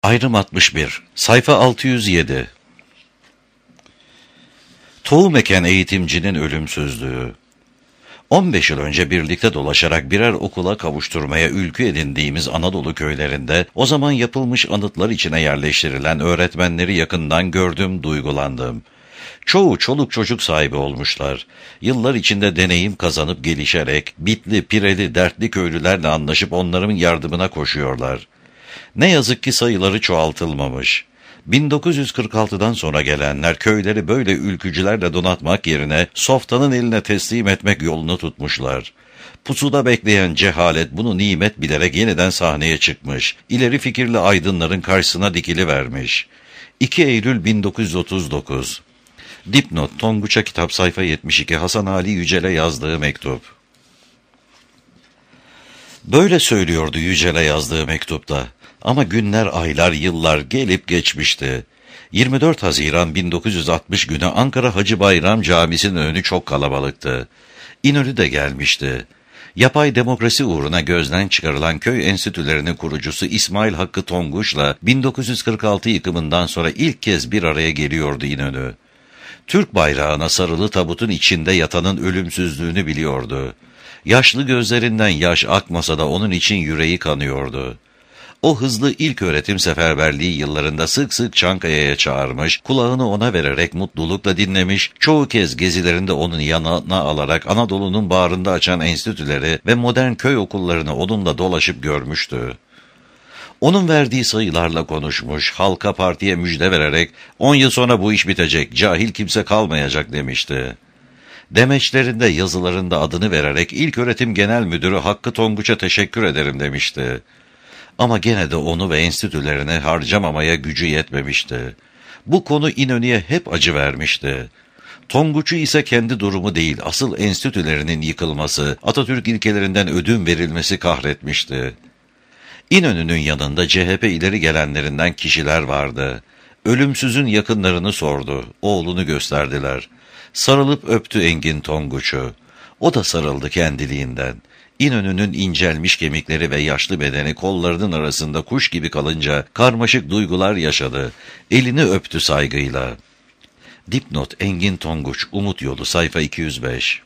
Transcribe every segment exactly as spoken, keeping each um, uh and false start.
Ayrım altmış bir, sayfa altı yüz yedi. Tohum eken eğitimcinin ölümsüzlüğü. on beş yıl önce birlikte dolaşarak birer okula kavuşturmaya ülkü edindiğimiz Anadolu köylerinde o zaman yapılmış anıtlar içine yerleştirilen öğretmenleri yakından gördüm, duygulandım. Çoğu çoluk çocuk sahibi olmuşlar. Yıllar içinde deneyim kazanıp gelişerek bitli, pireli, dertli köylülerle anlaşıp onların yardımına koşuyorlar. Ne yazık ki sayıları çoğaltılmamış. bin dokuz yüz kırk altıdan sonra gelenler köyleri böyle ülkücülerle donatmak yerine softanın eline teslim etmek yolunu tutmuşlar. Pusuda bekleyen cehalet bunu nimet bilerek yeniden sahneye çıkmış. İleri fikirli aydınların karşısına dikilivermiş. iki Eylül bin dokuz yüz otuz dokuz. Dipnot, Tonguç'a kitap, sayfa yetmiş iki, Hasan Ali Yücel'e yazdığı mektup. Böyle söylüyordu Yücel'e yazdığı mektupta. Ama günler, aylar, yıllar gelip geçmişti. yirmi dört Haziran bin dokuz yüz altmış günü Ankara Hacı Bayram Camisi'nin önü çok kalabalıktı. İnönü de gelmişti. Yapay demokrasi uğruna gözden çıkarılan köy enstitülerinin kurucusu İsmail Hakkı Tonguç'la bin dokuz yüz kırk altı yıkımından sonra ilk kez bir araya geliyordu İnönü. Türk bayrağına sarılı tabutun içinde yatanın ölümsüzlüğünü biliyordu. Yaşlı gözlerinden yaş akmasa da onun için yüreği kanıyordu. O hızlı ilköğretim seferberliği yıllarında sık sık Çankaya'ya çağırmış, kulağını ona vererek mutlulukla dinlemiş, çoğu kez gezilerinde onun yanına alarak Anadolu'nun bağrında açan enstitüleri ve modern köy okullarını onunla dolaşıp görmüştü. Onun verdiği sayılarla konuşmuş, halka partiye müjde vererek on yıl sonra bu iş bitecek, cahil kimse kalmayacak demişti. Demeçlerinde, yazılarında adını vererek İlköğretim Genel Müdürü Hakkı Tonguç'a teşekkür ederim demişti. Ama gene de onu ve enstitülerine harcamamaya gücü yetmemişti. Bu konu İnönü'ye hep acı vermişti. Tonguç'u ise kendi durumu değil, asıl enstitülerinin yıkılması, Atatürk ilkelerinden ödün verilmesi kahretmişti. İnönü'nün yanında C H P ileri gelenlerinden kişiler vardı. Ölümsüzün yakınlarını sordu, oğlunu gösterdiler. Sarılıp öptü Engin Tonguç'u. O da sarıldı kendiliğinden. İnönü'nün incelmiş kemikleri ve yaşlı bedeni kollarının arasında kuş gibi kalınca karmaşık duygular yaşadı. Elini öptü saygıyla. Dipnot, Engin Tonguç, Umut Yolu, sayfa iki yüz beş.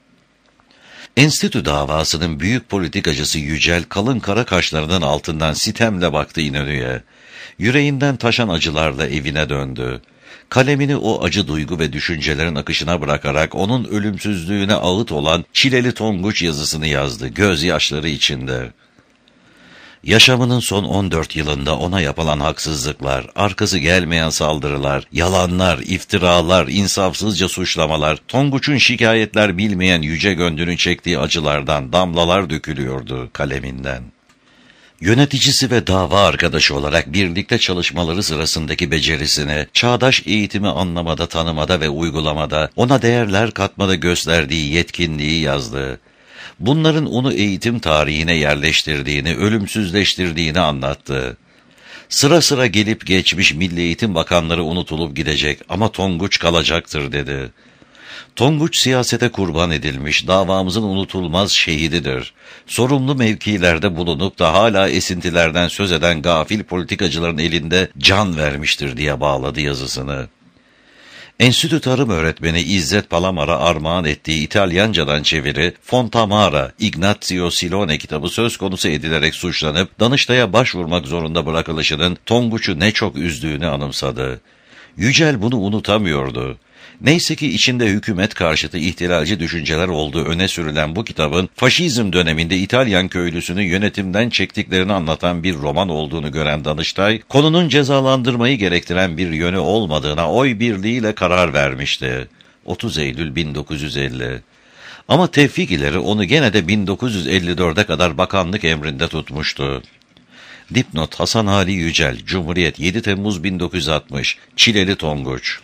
Enstitü davasının büyük politikacısı Yücel, kalın kara kaşlarının altından sitemle baktı İnönü'ye. Yüreğinden taşan acılarla evine döndü. Kalemini o acı duygu ve düşüncelerin akışına bırakarak onun ölümsüzlüğüne ağıt olan Çileli Tonguç yazısını yazdı, gözyaşları içinde. Yaşamının son on dört yılında ona yapılan haksızlıklar, arkası gelmeyen saldırılar, yalanlar, iftiralar, insafsızca suçlamalar, Tonguç'un şikayetler bilmeyen yüce gönlünün çektiği acılardan damlalar dökülüyordu kaleminden. Yöneticisi ve dava arkadaşı olarak birlikte çalışmaları sırasındaki becerisine, çağdaş eğitimi anlamada, tanımada ve uygulamada, ona değerler katmada gösterdiği yetkinliği yazdı. Bunların onu eğitim tarihine yerleştirdiğini, ölümsüzleştirdiğini anlattı. Sıra sıra gelip geçmiş Milli Eğitim Bakanları unutulup gidecek ama Tonguç kalacaktır dedi. Tonguç siyasete kurban edilmiş, davamızın unutulmaz şehididir. Sorumlu mevkilerde bulunup da hala esintilerden söz eden gafil politikacıların elinde can vermiştir diye bağladı yazısını. Enstitü Tarım Öğretmeni İzzet Palamar'a armağan ettiği İtalyancadan çeviri Fontamara, Ignazio Silone kitabı söz konusu edilerek suçlanıp Danıştay'a başvurmak zorunda bırakılışının Tonguç'u ne çok üzdüğünü anımsadı. Yücel bunu unutamıyordu. Neyse ki içinde hükümet karşıtı ihtilalci düşünceler olduğu öne sürülen bu kitabın faşizm döneminde İtalyan köylüsünü yönetimden çektiklerini anlatan bir roman olduğunu gören Danıştay, konunun cezalandırmayı gerektiren bir yönü olmadığına oy birliğiyle karar vermişti. otuz Eylül bin dokuz yüz elli. Ama Tevfik ileri onu gene de bin dokuz yüz elli dörde kadar bakanlık emrinde tutmuştu. Dipnot, Hasan Ali Yücel, Cumhuriyet, yedi Temmuz bin dokuz yüz altmış, Çileli Tonguç.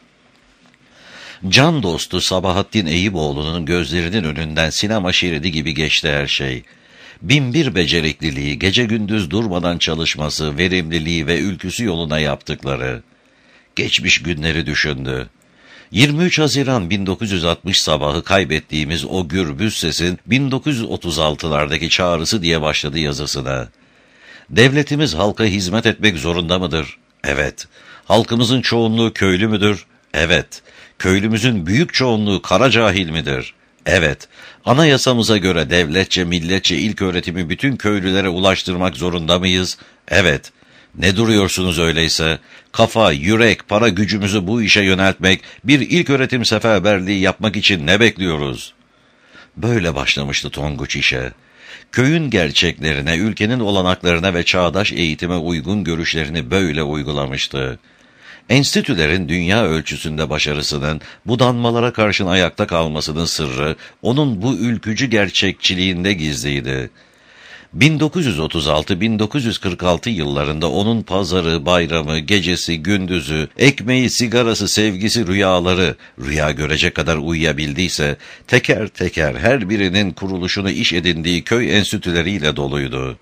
Can dostu Sabahattin Eyüboğlu'nun gözlerinin önünden sinema şeridi gibi geçti her şey. Binbir becerikliliği, gece gündüz durmadan çalışması, verimliliği ve ülküsü yoluna yaptıkları. Geçmiş günleri düşündü. yirmi üç Haziran bin dokuz yüz altmış sabahı kaybettiğimiz o gürbüz sesin bin dokuz yüz otuz altılardaki çağrısı diye başladı yazısına. Devletimiz halka hizmet etmek zorunda mıdır? Evet. Halkımızın çoğunluğu köylü müdür? Evet. Köylümüzün büyük çoğunluğu kara cahil midir? Evet. Anayasamıza göre devletçe, milletçe ilköğretimi bütün köylülere ulaştırmak zorunda mıyız? Evet. Ne duruyorsunuz öyleyse? Kafa, yürek, para gücümüzü bu işe yöneltmek, bir ilköğretim seferberliği yapmak için ne bekliyoruz? Böyle başlamıştı Tonguç işe. Köyün gerçeklerine, ülkenin olanaklarına ve çağdaş eğitime uygun görüşlerini böyle uygulamıştı. Enstitülerin dünya ölçüsünde başarısının, budanmalara karşın ayakta kalmasının sırrı, onun bu ülkücü gerçekçiliğinde gizliydi. bin dokuz yüz otuz altı bin dokuz yüz kırk altı yıllarında onun pazarı, bayramı, gecesi, gündüzü, ekmeği, sigarası, sevgisi, rüyaları, rüya görecek kadar uyuyabildiyse, teker teker her birinin kuruluşunu iş edindiği köy enstitüleriyle doluydu.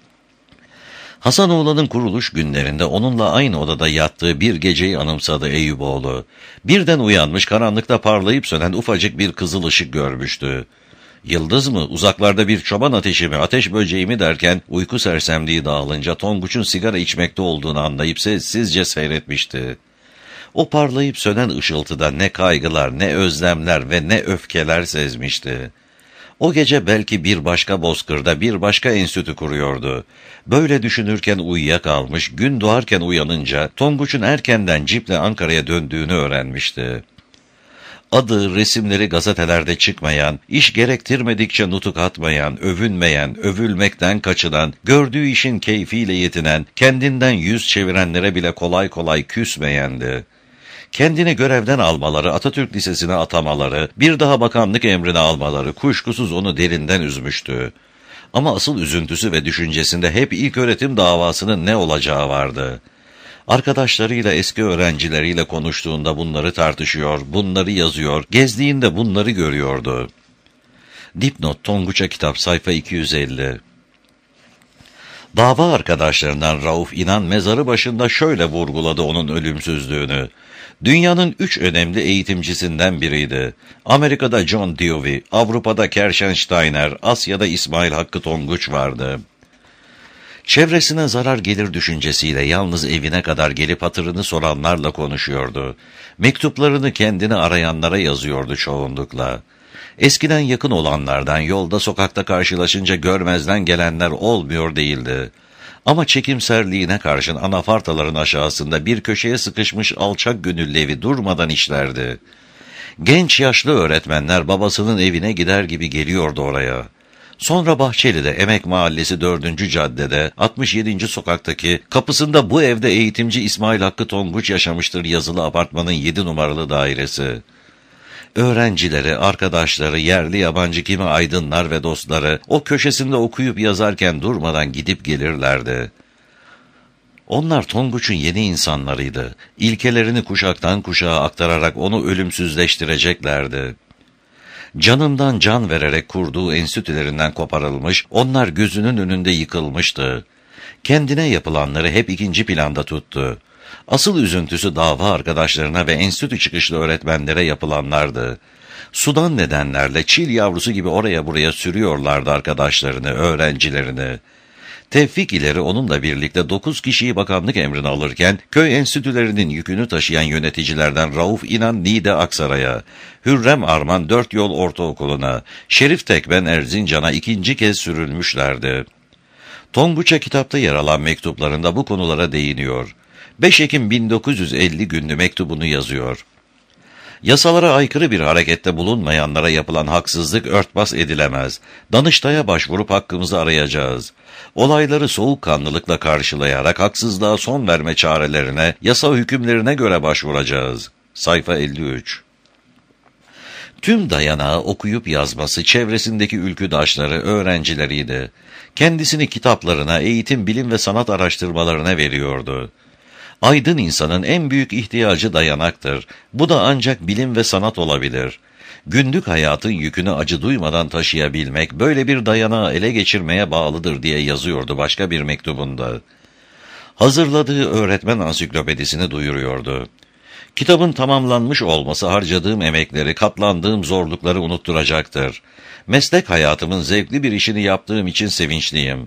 Hasanoğlan'ın kuruluş günlerinde onunla aynı odada yattığı bir geceyi anımsadı Eyüboğlu. Birden uyanmış, karanlıkta parlayıp sönen ufacık bir kızıl ışık görmüştü. Yıldız mı, uzaklarda bir çoban ateşi mi, ateş böceği mi derken uyku sersemliği dağılınca Tonguç'un sigara içmekte olduğunu anlayıp sessizce seyretmişti. O parlayıp sönen ışıltıda ne kaygılar, ne özlemler ve ne öfkeler sezmişti. O gece belki bir başka bozkırda bir başka enstitü kuruyordu. Böyle düşünürken uyuyakalmış, gün doğarken uyanınca Tonguç'un erkenden ciple Ankara'ya döndüğünü öğrenmişti. Adı, resimleri gazetelerde çıkmayan, iş gerektirmedikçe nutuk atmayan, övünmeyen, övülmekten kaçınan, gördüğü işin keyfiyle yetinen, kendinden yüz çevirenlere bile kolay kolay küsmeyendi. Kendini görevden almaları, Atatürk Lisesi'ne atamaları, bir daha bakanlık emrini almaları kuşkusuz onu derinden üzmüştü. Ama asıl üzüntüsü ve düşüncesinde hep ilköğretim davasının ne olacağı vardı. Arkadaşlarıyla, eski öğrencileriyle konuştuğunda bunları tartışıyor, bunları yazıyor, gezdiğinde bunları görüyordu. Dipnot Tonguç'a kitap sayfa iki yüz elli. Dava arkadaşlarından Rauf İnan mezarı başında şöyle vurguladı onun ölümsüzlüğünü. Dünyanın üç önemli eğitimcisinden biriydi. Amerika'da John Dewey, Avrupa'da Kerşensteiner, Asya'da İsmail Hakkı Tonguç vardı. Çevresine zarar gelir düşüncesiyle yalnız evine kadar gelip hatırını soranlarla konuşuyordu. Mektuplarını kendini arayanlara yazıyordu çoğunlukla. Eskiden yakın olanlardan yolda sokakta karşılaşınca görmezden gelenler olmuyor değildi. Ama çekimserliğine karşın anafartaların aşağısında bir köşeye sıkışmış alçak gönüllü evi durmadan işlerdi. Genç yaşlı öğretmenler babasının evine gider gibi geliyordu oraya. Sonra Bahçeli'de, Emek Mahallesi dördüncü caddede, altmış yedinci sokaktaki, kapısında bu evde eğitimci İsmail Hakkı Tonguç yaşamıştır yazılı apartmanın yedi numaralı dairesi. Öğrencileri, arkadaşları, yerli yabancı kimi aydınlar ve dostları o köşesinde okuyup yazarken durmadan gidip gelirlerdi. Onlar Tonguç'un yeni insanlarıydı. İlkelerini kuşaktan kuşağa aktararak onu ölümsüzleştireceklerdi. Canından can vererek kurduğu enstitülerinden koparılmış, onlar gözünün önünde yıkılmıştı. Kendine yapılanları hep ikinci planda tuttu. Asıl üzüntüsü dava arkadaşlarına ve enstitü çıkışlı öğretmenlere yapılanlardı. Sudan nedenlerle çil yavrusu gibi oraya buraya sürüyorlardı arkadaşlarını, öğrencilerini. Tevfik ileri onunla birlikte dokuz kişiyi bakanlık emrine alırken, köy enstitülerinin yükünü taşıyan yöneticilerden Rauf İnan Niğde Aksaray'a, Hürrem Arman Dört Yol Ortaokulu'na, Şerif Tekben Erzincan'a ikinci kez sürülmüşlerdi. Tonguç'a kitapta yer alan mektuplarında bu konulara değiniyor. beş Ekim bin dokuz yüz elli günlü mektubunu yazıyor. Yasalara aykırı bir harekette bulunmayanlara yapılan haksızlık örtbas edilemez. Danıştay'a başvurup hakkımızı arayacağız. Olayları soğukkanlılıkla karşılayarak haksızlığa son verme çarelerine, yasa hükümlerine göre başvuracağız. Sayfa elli üç. Tüm dayanağı okuyup yazması çevresindeki ülküdaşları, öğrencileriydi. Kendisini kitaplarına, eğitim, bilim ve sanat araştırmalarına veriyordu. Aydın insanın en büyük ihtiyacı dayanaktır. Bu da ancak bilim ve sanat olabilir. Günlük hayatın yükünü acı duymadan taşıyabilmek, böyle bir dayanağı ele geçirmeye bağlıdır diye yazıyordu başka bir mektubunda. Hazırladığı öğretmen ansiklopedisini duyuruyordu. Kitabın tamamlanmış olması harcadığım emekleri, katlandığım zorlukları unutturacaktır. Meslek hayatımın zevkli bir işini yaptığım için sevinçliyim.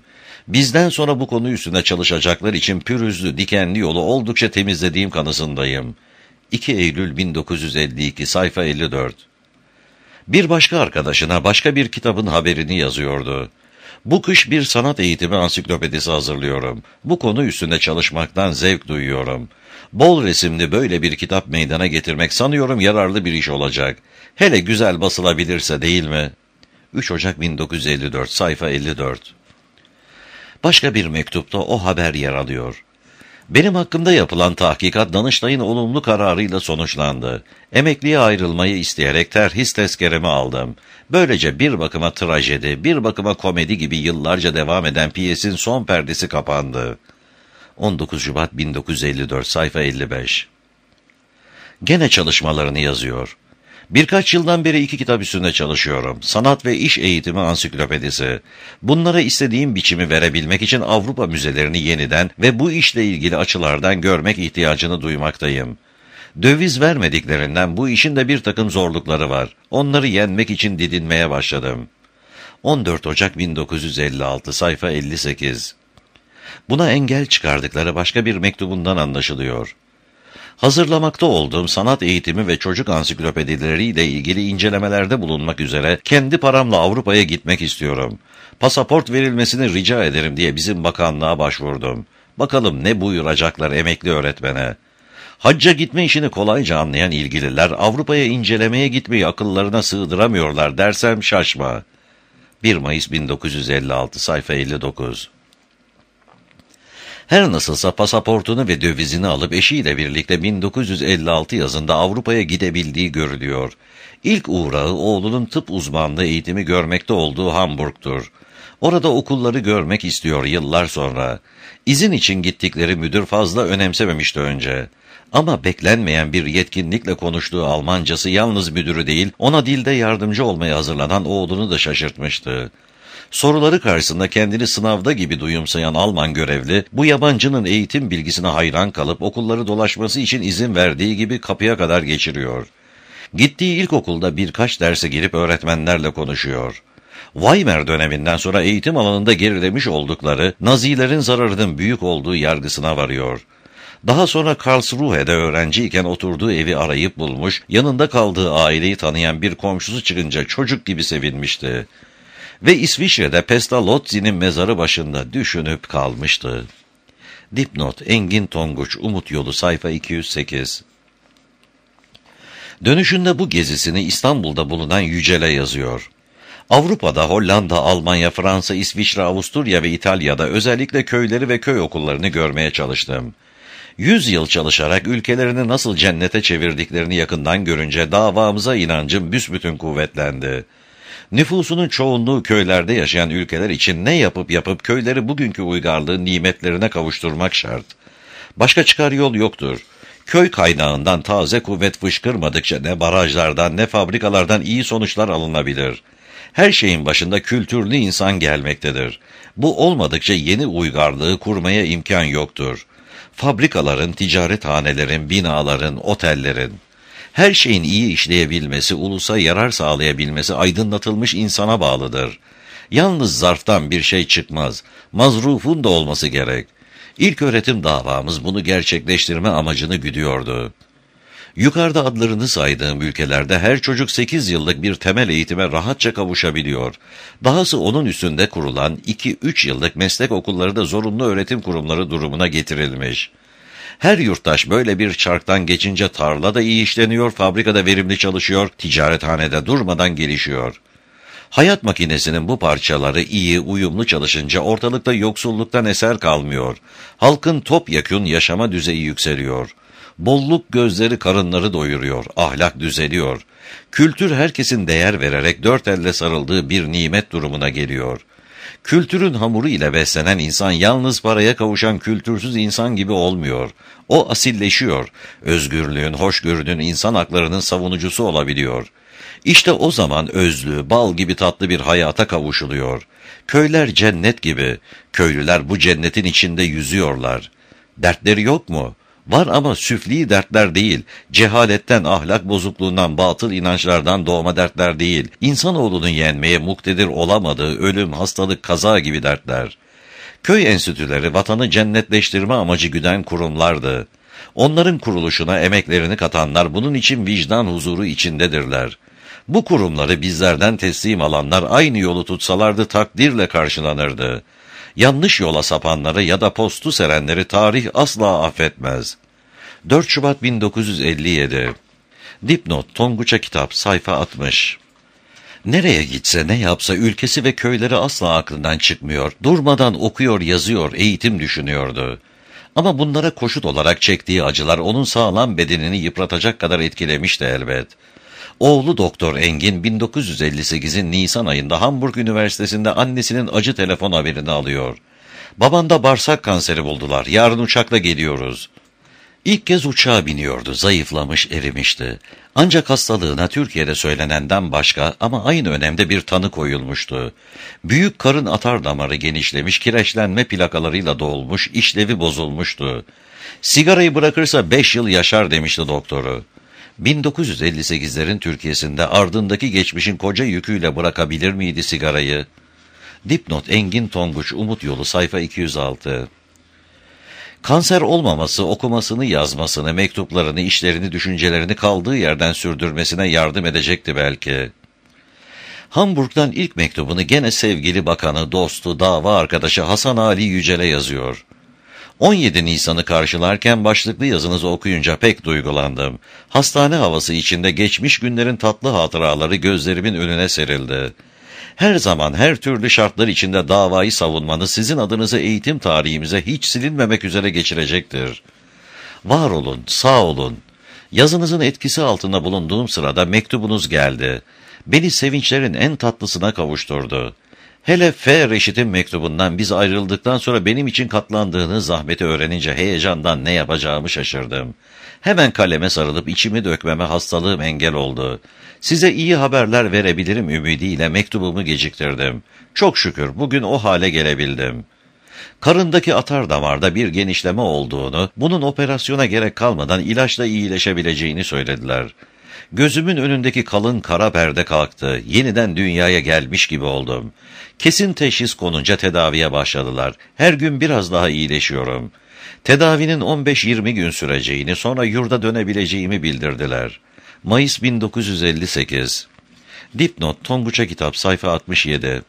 Bizden sonra bu konu üstüne çalışacaklar için pürüzlü, dikenli yolu oldukça temizlediğim kanısındayım. iki Eylül bin dokuz yüz elli iki, sayfa elli dört. Bir başka arkadaşına başka bir kitabın haberini yazıyordu. Bu kış bir sanat eğitimi ansiklopedisi hazırlıyorum. Bu konu üstünde çalışmaktan zevk duyuyorum. Bol resimli böyle bir kitap meydana getirmek sanıyorum yararlı bir iş olacak. Hele güzel basılabilirse, değil mi? üç Ocak bin dokuz yüz elli dört, sayfa elli dört. Başka bir mektupta o haber yer alıyor. Benim hakkımda yapılan tahkikat Danıştay'ın olumlu kararıyla sonuçlandı. Emekliye ayrılmayı isteyerek terhis tezkeremi aldım. Böylece bir bakıma trajedi, bir bakıma komedi gibi yıllarca devam eden piyesin son perdesi kapandı. on dokuz Şubat bin dokuz yüz elli dört, sayfa elli beş. Gene çalışmalarını yazıyor. Birkaç yıldan beri iki kitap üstünde çalışıyorum. Sanat ve İş Eğitimi Ansiklopedisi. Bunlara istediğim biçimi verebilmek için Avrupa müzelerini yeniden ve bu işle ilgili açılardan görmek ihtiyacını duymaktayım. Döviz vermediklerinden bu işin de bir takım zorlukları var. Onları yenmek için didinmeye başladım. on dört Ocak bin dokuz yüz elli altı, sayfa elli sekiz. Buna engel çıkardıkları başka bir mektubundan anlaşılıyor. Hazırlamakta olduğum sanat eğitimi ve çocuk ansiklopedileriyle ilgili incelemelerde bulunmak üzere kendi paramla Avrupa'ya gitmek istiyorum. Pasaport verilmesini rica ederim diye bizim bakanlığa başvurdum. Bakalım ne buyuracaklar emekli öğretmene. Hacca gitme işini kolayca anlayan ilgililer Avrupa'ya incelemeye gitmeyi akıllarına sığdıramıyorlar dersem şaşma. bir Mayıs bin dokuz yüz elli altı, sayfa elli dokuz. Her nasılsa pasaportunu ve dövizini alıp eşiyle birlikte bin dokuz yüz elli altı yazında Avrupa'ya gidebildiği görülüyor. İlk uğrağı oğlunun tıp uzmanlığı eğitimi görmekte olduğu Hamburg'tur. Orada okulları görmek istiyor yıllar sonra. İzin için gittikleri müdür fazla önemsememişti önce. Ama beklenmeyen bir yetkinlikle konuştuğu Almancası yalnız müdürü değil, ona dilde yardımcı olmaya hazırlanan oğlunu da şaşırtmıştı. Soruları karşısında kendini sınavda gibi duyumsayan Alman görevli, bu yabancının eğitim bilgisine hayran kalıp okulları dolaşması için izin verdiği gibi kapıya kadar geçiriyor. Gittiği ilkokulda birkaç derse girip öğretmenlerle konuşuyor. Weimar döneminden sonra eğitim alanında gerilemiş oldukları, Nazilerin zararının büyük olduğu yargısına varıyor. Daha sonra Karlsruhe'de öğrenciyken oturduğu evi arayıp bulmuş, yanında kaldığı aileyi tanıyan bir komşusu çıkınca çocuk gibi sevinmişti. Ve İsviçre'de Pestalozzi'nin mezarı başında düşünüp kalmıştı. Dipnot: Engin Tonguç, Umut Yolu, sayfa iki yüz sekiz. Dönüşünde bu gezisini İstanbul'da bulunan Yücel'e yazıyor. Avrupa'da Hollanda, Almanya, Fransa, İsviçre, Avusturya ve İtalya'da özellikle köyleri ve köy okullarını görmeye çalıştım. Yüz yıl çalışarak ülkelerini nasıl cennete çevirdiklerini yakından görünce davamıza inancım büsbütün kuvvetlendi. Nüfusunun çoğunluğu köylerde yaşayan ülkeler için ne yapıp yapıp köyleri bugünkü uygarlığın nimetlerine kavuşturmak şart. Başka çıkar yol yoktur. Köy kaynağından taze kuvvet fışkırmadıkça ne barajlardan ne fabrikalardan iyi sonuçlar alınabilir. Her şeyin başında kültürlü insan gelmektedir. Bu olmadıkça yeni uygarlığı kurmaya imkan yoktur. Fabrikaların, ticarethanelerin, binaların, otellerin, her şeyin iyi işleyebilmesi, ulusa yarar sağlayabilmesi aydınlatılmış insana bağlıdır. Yalnız zarftan bir şey çıkmaz, mazrufun da olması gerek. İlköğretim davamız bunu gerçekleştirme amacını güdüyordu. Yukarıda adlarını saydığım ülkelerde her çocuk sekiz yıllık bir temel eğitime rahatça kavuşabiliyor. Dahası onun üstünde kurulan iki üç yıllık meslek okulları da zorunlu öğretim kurumları durumuna getirilmiş. Her yurttaş böyle bir çarktan geçince tarla da iyi işleniyor, fabrikada verimli çalışıyor, ticarethanede durmadan gelişiyor. Hayat makinesinin bu parçaları iyi, uyumlu çalışınca ortalıkta yoksulluktan eser kalmıyor. Halkın topyekün yaşama düzeyi yükseliyor. Bolluk gözleri karınları doyuruyor, ahlak düzeliyor. Kültür herkesin değer vererek dört elle sarıldığı bir nimet durumuna geliyor. Kültürün hamuru ile beslenen insan yalnız paraya kavuşan kültürsüz insan gibi olmuyor. O asilleşiyor, özgürlüğün, hoşgörünün, insan haklarının savunucusu olabiliyor. İşte o zaman özlü, bal gibi tatlı bir hayata kavuşuluyor. Köyler cennet gibi, köylüler bu cennetin içinde yüzüyorlar. Dertleri yok mu? Var ama süfli dertler değil, cehaletten, ahlak bozukluğundan, batıl inançlardan doğma dertler değil, insanoğlunun yenmeye muktedir olamadığı ölüm, hastalık, kaza gibi dertler. Köy enstitüleri vatanı cennetleştirme amacı güden kurumlardı. Onların kuruluşuna emeklerini katanlar bunun için vicdan huzuru içindedirler. Bu kurumları bizlerden teslim alanlar aynı yolu tutsalardı takdirle karşılanırdı. Yanlış yola sapanları ya da postu serenleri tarih asla affetmez. dört Şubat bin dokuz yüz elli yedi. Dipnot Tonguç'a Kitap sayfa altmış. Nereye gitse ne yapsa ülkesi ve köyleri asla aklından çıkmıyor. Durmadan okuyor, yazıyor, eğitim düşünüyordu. Ama bunlara koşut olarak çektiği acılar onun sağlam bedenini yıpratacak kadar etkilemişti elbet. Oğlu Doktor Engin bin dokuz yüz elli sekizin Nisan ayında Hamburg Üniversitesi'nde annesinin acı telefon haberini alıyor. Babanda bağırsak kanseri buldular, yarın uçakla geliyoruz. İlk kez uçağa biniyordu, zayıflamış, erimişti. Ancak hastalığına Türkiye'de söylenenden başka ama aynı önemde bir tanı koyulmuştu. Büyük karın atar damarı genişlemiş, kireçlenme plakalarıyla dolmuş, işlevi bozulmuştu. Sigarayı bırakırsa beş yıl yaşar demişti doktoru. bin dokuz yüz elli sekizlerin Türkiye'sinde ardındaki geçmişin koca yüküyle bırakabilir miydi sigarayı? Dipnot Engin Tonguç Umut Yolu sayfa iki yüz altı. Kanser olmaması, okumasını, yazmasını, mektuplarını, işlerini, düşüncelerini kaldığı yerden sürdürmesine yardım edecekti belki. Hamburg'dan ilk mektubunu gene sevgili bakanı, dostu, dava arkadaşı Hasan Ali Yücel'e yazıyor. on yedi Nisan'ı karşılarken başlıklı yazınızı okuyunca pek duygulandım. Hastane havası içinde geçmiş günlerin tatlı hatıraları gözlerimin önüne serildi. Her zaman her türlü şartlar içinde davayı savunmanız sizin adınızı eğitim tarihimize hiç silinmemek üzere geçirecektir. Var olun, sağ olun. Yazınızın etkisi altında bulunduğum sırada mektubunuz geldi. Beni sevinçlerin en tatlısına kavuşturdu. Hele F. Reşit'in mektubundan biz ayrıldıktan sonra benim için katlandığınız zahmeti öğrenince heyecandan ne yapacağımı şaşırdım. Hemen kaleme sarılıp içimi dökmeme hastalığım engel oldu. Size iyi haberler verebilirim ümidiyle mektubumu geciktirdim. Çok şükür bugün o hale gelebildim. Karındaki atar damarda bir genişleme olduğunu, bunun operasyona gerek kalmadan ilaçla iyileşebileceğini söylediler. Gözümün önündeki kalın kara perde kalktı. Yeniden dünyaya gelmiş gibi oldum. Kesin teşhis konunca tedaviye başladılar. Her gün biraz daha iyileşiyorum. Tedavinin on beş yirmi gün süreceğini, sonra yurda dönebileceğimi bildirdiler. Mayıs bin dokuz yüz elli sekiz. Dipnot Tonguç'a Kitap sayfa altmış yedi.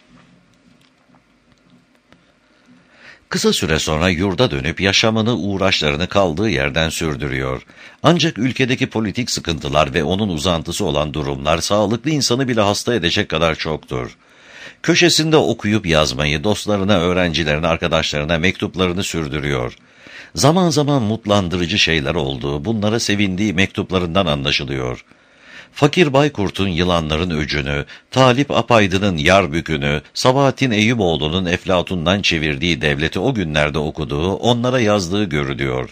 Kısa süre sonra yurda dönüp yaşamını, uğraşlarını kaldığı yerden sürdürüyor. Ancak ülkedeki politik sıkıntılar ve onun uzantısı olan durumlar sağlıklı insanı bile hasta edecek kadar çoktur. Köşesinde okuyup yazmayı, dostlarına, öğrencilerine, arkadaşlarına mektuplarını sürdürüyor. Zaman zaman mutlandırıcı şeyler olduğu, bunlara sevindiği mektuplarından anlaşılıyor. Fakir Baykurt'un Yılanların Öcünü, Talip Apaydın'ın Yarbükü'nü, Sabahattin Eyyuboğlu'nun Eflatun'dan çevirdiği Devleti o günlerde okuduğu, onlara yazdığı görülüyor.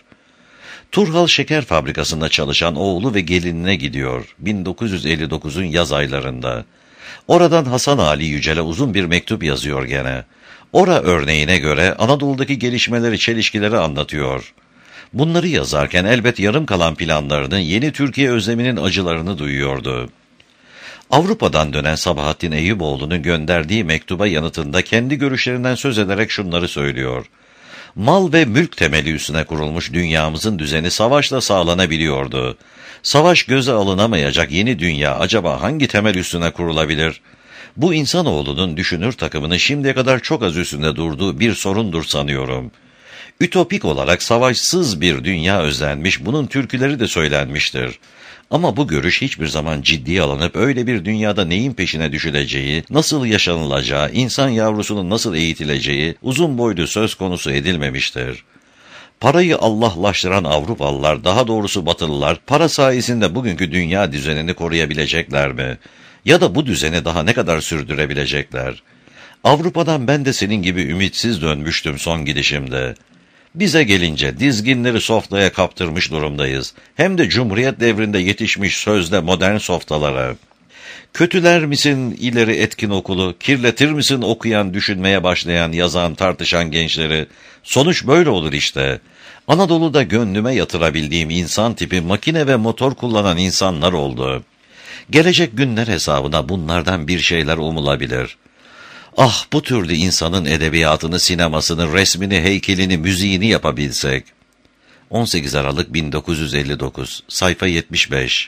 Turhal Şeker Fabrikası'nda çalışan oğlu ve gelinine gidiyor, bin dokuz yüz elli dokuzun yaz aylarında. Oradan Hasan Ali Yücel'e uzun bir mektup yazıyor gene. Ora örneğine göre Anadolu'daki gelişmeleri, çelişkileri anlatıyor. Bunları yazarken elbet yarım kalan planlarının, yeni Türkiye özleminin acılarını duyuyordu. Avrupa'dan dönen Sabahattin Eyyuboğlu'nun gönderdiği mektuba yanıtında kendi görüşlerinden söz ederek şunları söylüyor. Mal ve mülk temeli üstüne kurulmuş dünyamızın düzeni savaşla sağlanabiliyordu. Savaş göze alınamayacak yeni dünya acaba hangi temel üstüne kurulabilir? Bu insanoğlunun düşünür takımının şimdiye kadar çok az üstünde durduğu bir sorundur sanıyorum. Ütopik olarak savaşsız bir dünya özlenmiş, bunun türküleri de söylenmiştir. Ama bu görüş hiçbir zaman ciddiye alınıp öyle bir dünyada neyin peşine düşüleceği, nasıl yaşanılacağı, insan yavrusunun nasıl eğitileceği uzun boylu söz konusu edilmemiştir. Parayı Allahlaştıran Avrupalılar, daha doğrusu Batılılar, para sayesinde bugünkü dünya düzenini koruyabilecekler mi? Ya da bu düzeni daha ne kadar sürdürebilecekler? Avrupa'dan ben de senin gibi ümitsiz dönmüştüm son gidişimde. Bize gelince dizginleri soflaya kaptırmış durumdayız. Hem de Cumhuriyet devrinde yetişmiş sözde modern softalara. Kötüler misin ileri etkin okulu, kirletir misin okuyan, düşünmeye başlayan, yazan, tartışan gençleri? Sonuç böyle olur işte. Anadolu'da gönlüme yatırabildiğim insan tipi makine ve motor kullanan insanlar oldu. Gelecek günler hesabına bunlardan bir şeyler umulabilir. Ah, bu türlü insanın edebiyatını, sinemasını, resmini, heykelini, müziğini yapabilsek. on sekiz Aralık bin dokuz yüz elli dokuz, sayfa yetmiş beş.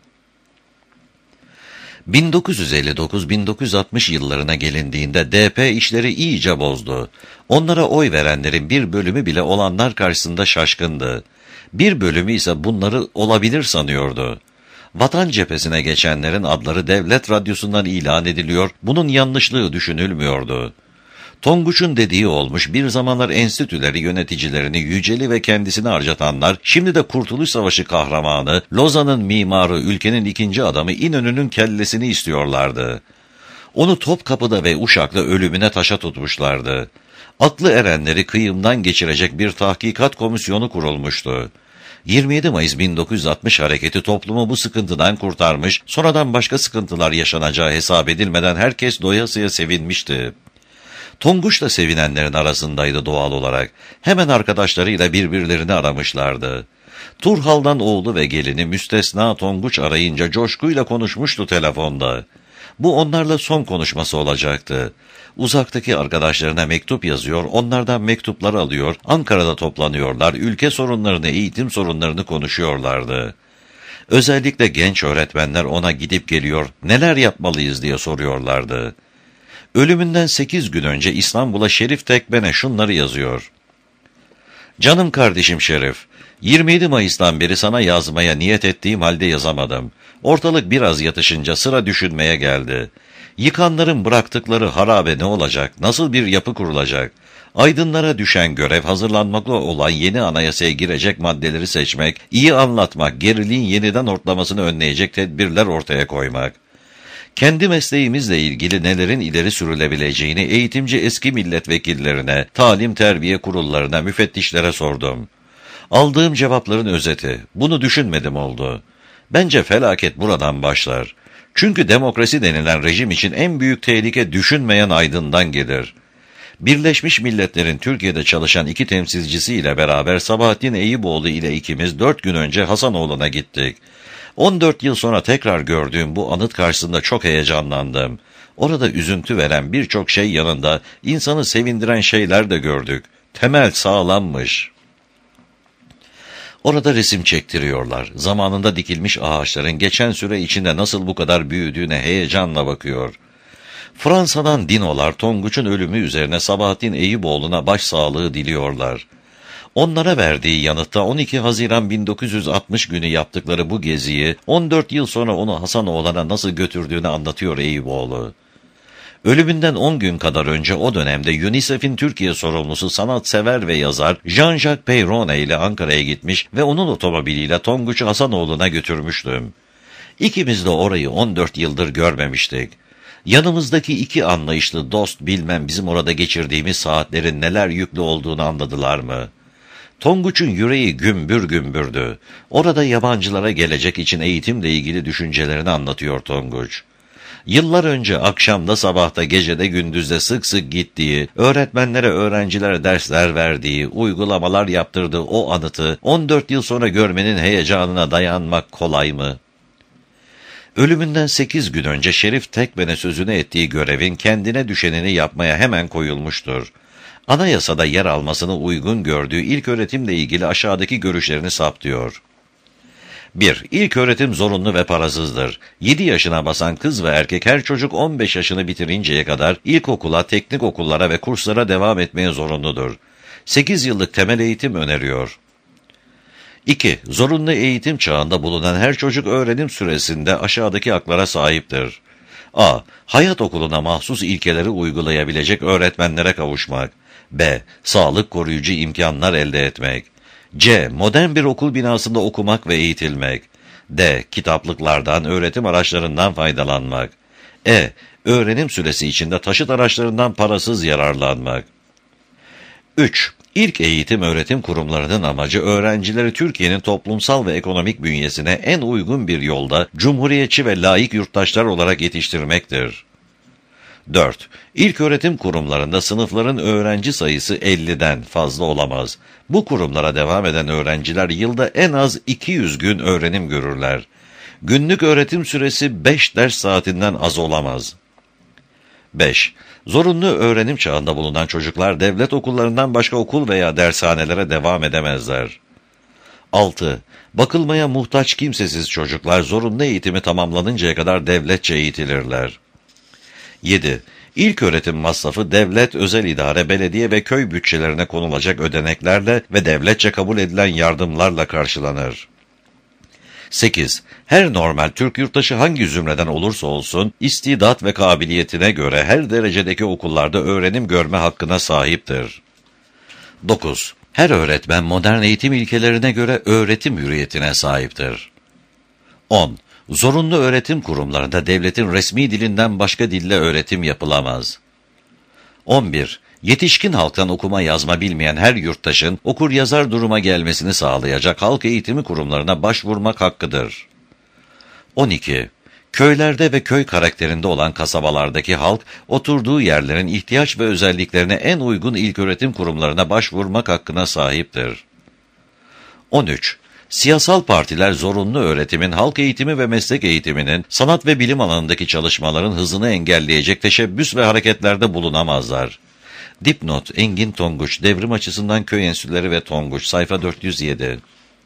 bin dokuz yüz elli dokuz bin dokuz yüz altmış yıllarına gelindiğinde D P işleri iyice bozdu. Onlara oy verenlerin bir bölümü bile olanlar karşısında şaşkındı. Bir bölümü ise bunları olabilir sanıyordu. Vatan cephesine geçenlerin adları devlet radyosundan ilan ediliyor, bunun yanlışlığı düşünülmüyordu. Tonguç'un dediği olmuş, bir zamanlar enstitüleri yöneticilerini Yücel'i ve kendisini harcatanlar, şimdi de Kurtuluş Savaşı kahramanı, Lozan'ın mimarı, ülkenin ikinci adamı İnönü'nün kellesini istiyorlardı. Onu Topkapı'da ve Uşak'ta ölümüne taşa tutmuşlardı. Aklı erenleri kıyımdan geçirecek bir tahkikat komisyonu kurulmuştu. yirmi yedi Mayıs bin dokuz yüz altmış hareketi toplumu bu sıkıntıdan kurtarmış, sonradan başka sıkıntılar yaşanacağı hesap edilmeden herkes doyasıya sevinmişti. Tonguç da sevinenlerin arasındaydı doğal olarak. Hemen arkadaşlarıyla birbirlerini aramışlardı. Turhal'dan oğlu ve gelini müstesna Tonguç arayınca coşkuyla konuşmuştu telefonda. Bu onlarla son konuşması olacaktı. Uzaktaki arkadaşlarına mektup yazıyor, onlardan mektuplar alıyor, Ankara'da toplanıyorlar, ülke sorunlarını, eğitim sorunlarını konuşuyorlardı. Özellikle genç öğretmenler ona gidip geliyor, neler yapmalıyız diye soruyorlardı. Ölümünden sekiz gün önce İstanbul'a Şerif Tekben'e şunları yazıyor. Canım kardeşim Şerif, yirmi yedi Mayıs'tan beri sana yazmaya niyet ettiğim halde yazamadım. Ortalık biraz yatışınca sıra düşünmeye geldi. Yıkanların bıraktıkları harabe ne olacak, nasıl bir yapı kurulacak? Aydınlara düşen görev hazırlanmakla olan yeni anayasaya girecek maddeleri seçmek, iyi anlatmak, geriliğin yeniden ortlamasını önleyecek tedbirler ortaya koymak. Kendi mesleğimizle ilgili nelerin ileri sürülebileceğini eğitimci eski milletvekillerine, talim terbiye kurullarına, müfettişlere sordum. Aldığım cevapların özeti, bunu düşünmedim oldu. Bence felaket buradan başlar. Çünkü demokrasi denilen rejim için en büyük tehlike düşünmeyen aydından gelir. Birleşmiş Milletler'in Türkiye'de çalışan iki temsilcisiyle beraber Sabahattin Eyüboğlu ile ikimiz dört gün önce Hasanoğlu'na gittik. on dört yıl sonra tekrar gördüğüm bu anıt karşısında çok heyecanlandım. Orada üzüntü veren birçok şey yanında insanı sevindiren şeyler de gördük. Temel sağlammış. Orada resim çektiriyorlar. Zamanında dikilmiş ağaçların geçen süre içinde nasıl bu kadar büyüdüğüne heyecanla bakıyor. Fransa'dan dinolar Tonguç'un ölümü üzerine Sabahattin Eyüboğlu'na başsağlığı diliyorlar. Onlara verdiği yanıtta on iki Haziran bin dokuz yüz altmış günü yaptıkları bu geziyi on dört yıl sonra onu Hasanoğlu'na nasıl götürdüğünü anlatıyor Eyüboğlu. Ölümünden on gün kadar önce o dönemde UNICEF'in Türkiye sorumlusu sanatsever ve yazar Jean-Jacques Peyrone ile Ankara'ya gitmiş ve onun otomobiliyle Tonguç'u Hasanoğlu'na götürmüştüm. İkimiz de orayı on dört yıldır görmemiştik. Yanımızdaki iki anlayışlı dost bilmem bizim orada geçirdiğimiz saatlerin neler yüklü olduğunu anladılar mı? Tonguç'un yüreği gümbür gümbürdü. Orada yabancılara gelecek için eğitimle ilgili düşüncelerini anlatıyor Tonguç. Yıllar önce akşamda, sabahta, gecede, gündüzde sık sık gittiği, öğretmenlere, öğrencilere dersler verdiği, uygulamalar yaptırdığı o anıtı on dört yıl sonra görmenin heyecanına dayanmak kolay mı? Ölümünden sekiz gün önce Şerif Tekben'e sözünü ettiği görevin kendine düşenini yapmaya hemen koyulmuştur. Anayasada yer almasını uygun gördüğü ilköğretimle ilgili aşağıdaki görüşlerini saptıyor. bir. İlköğretim zorunlu ve parasızdır. yedi yaşına basan kız ve erkek her çocuk on beş yaşını bitirinceye kadar ilkokula, teknik okullara ve kurslara devam etmeye zorunludur. sekiz yıllık temel eğitim öneriyor. iki. Zorunlu eğitim çağında bulunan her çocuk öğrenim süresinde aşağıdaki haklara sahiptir. A. Hayat okuluna mahsus ilkeleri uygulayabilecek öğretmenlere kavuşmak. B. Sağlık koruyucu imkanlar elde etmek. C. Modern bir okul binasında okumak ve eğitilmek. D. Kitaplıklardan, öğretim araçlarından faydalanmak. E. Öğrenim süresi içinde taşıt araçlarından parasız yararlanmak. üç. İlk eğitim öğretim kurumlarının amacı öğrencileri Türkiye'nin toplumsal ve ekonomik bünyesine en uygun bir yolda cumhuriyetçi ve laik yurttaşlar olarak yetiştirmektir. dört. İlköğretim kurumlarında sınıfların öğrenci sayısı elliden fazla olamaz. Bu kurumlara devam eden öğrenciler yılda en az iki yüz gün öğrenim görürler. Günlük öğretim süresi beş ders saatinden az olamaz. beş. Zorunlu öğrenim çağında bulunan çocuklar devlet okullarından başka okul veya dershanelere devam edemezler. altı. Bakılmaya muhtaç kimsesiz çocuklar zorunlu eğitimi tamamlanıncaya kadar devletçe eğitilirler. yedi. İlköğretim masrafı devlet, özel idare, belediye ve köy bütçelerine konulacak ödeneklerle ve devletçe kabul edilen yardımlarla karşılanır. sekiz. Her normal Türk yurttaşı hangi zümreden olursa olsun, istidat ve kabiliyetine göre her derecedeki okullarda öğrenim görme hakkına sahiptir. dokuz. Her öğretmen modern eğitim ilkelerine göre öğretim hürriyetine sahiptir. on. Zorunlu öğretim kurumlarında devletin resmi dilinden başka dille öğretim yapılamaz. on bir. Yetişkin halktan okuma yazma bilmeyen her yurttaşın okur yazar duruma gelmesini sağlayacak halk eğitimi kurumlarına başvurmak hakkıdır. on iki. Köylerde ve köy karakterinde olan kasabalardaki halk, oturduğu yerlerin ihtiyaç ve özelliklerine en uygun ilköğretim kurumlarına başvurmak hakkına sahiptir. on üç. Siyasal partiler zorunlu öğretimin, halk eğitimi ve meslek eğitiminin, sanat ve bilim alanındaki çalışmaların hızını engelleyecek teşebbüs ve hareketlerde bulunamazlar. Dipnot: Engin Tonguç, Devrim Açısından Köy Enstitüleri ve Tonguç, sayfa dört yüz yedi.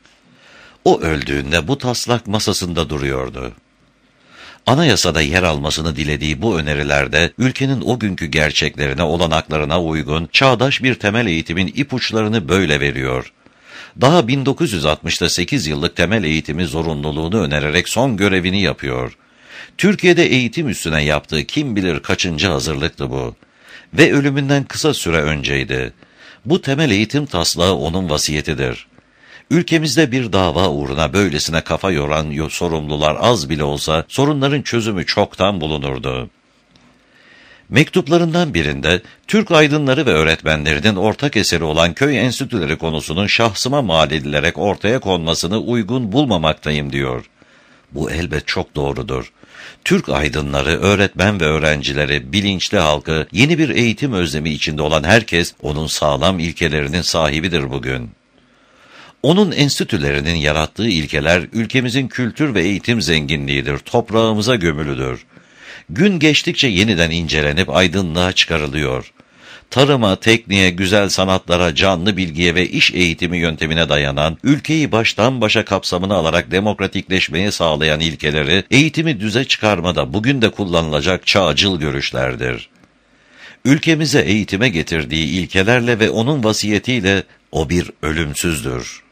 O öldüğünde bu taslak masasında duruyordu. Anayasada yer almasını dilediği bu önerilerde, ülkenin o günkü gerçeklerine, olanaklarına uygun, çağdaş bir temel eğitimin ipuçlarını böyle veriyor. Daha bin dokuz yüz altmışta sekiz yıllık temel eğitimi zorunluluğunu önererek son görevini yapıyor. Türkiye'de eğitim üstüne yaptığı kim bilir kaçıncı hazırlıktı bu. Ve ölümünden kısa süre önceydi. Bu temel eğitim taslağı onun vasiyetidir. Ülkemizde bir dava uğruna böylesine kafa yoran sorumlular az bile olsa sorunların çözümü çoktan bulunurdu. Mektuplarından birinde Türk aydınları ve öğretmenlerinin ortak eseri olan köy enstitüleri konusunun şahsıma mal edilerek ortaya konmasını uygun bulmamaktayım diyor. Bu elbet çok doğrudur. Türk aydınları, öğretmen ve öğrencileri, bilinçli halkı, yeni bir eğitim özlemi içinde olan herkes onun sağlam ilkelerinin sahibidir bugün. Onun enstitülerinin yarattığı ilkeler ülkemizin kültür ve eğitim zenginliğidir, toprağımıza gömülüdür. Gün geçtikçe yeniden incelenip aydınlığa çıkarılıyor. Tarıma, tekniğe, güzel sanatlara, canlı bilgiye ve iş eğitimi yöntemine dayanan, ülkeyi baştan başa kapsamına alarak demokratikleşmeyi sağlayan ilkeleri, eğitimi düze çıkarmada bugün de kullanılacak çağcıl görüşlerdir. Ülkemize eğitime getirdiği ilkelerle ve onun vasiyetiyle o bir ölümsüzdür.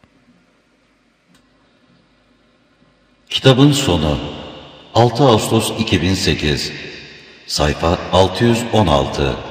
Kitabın sonu altı Ağustos iki bin sekiz, sayfa altı yüz on altı.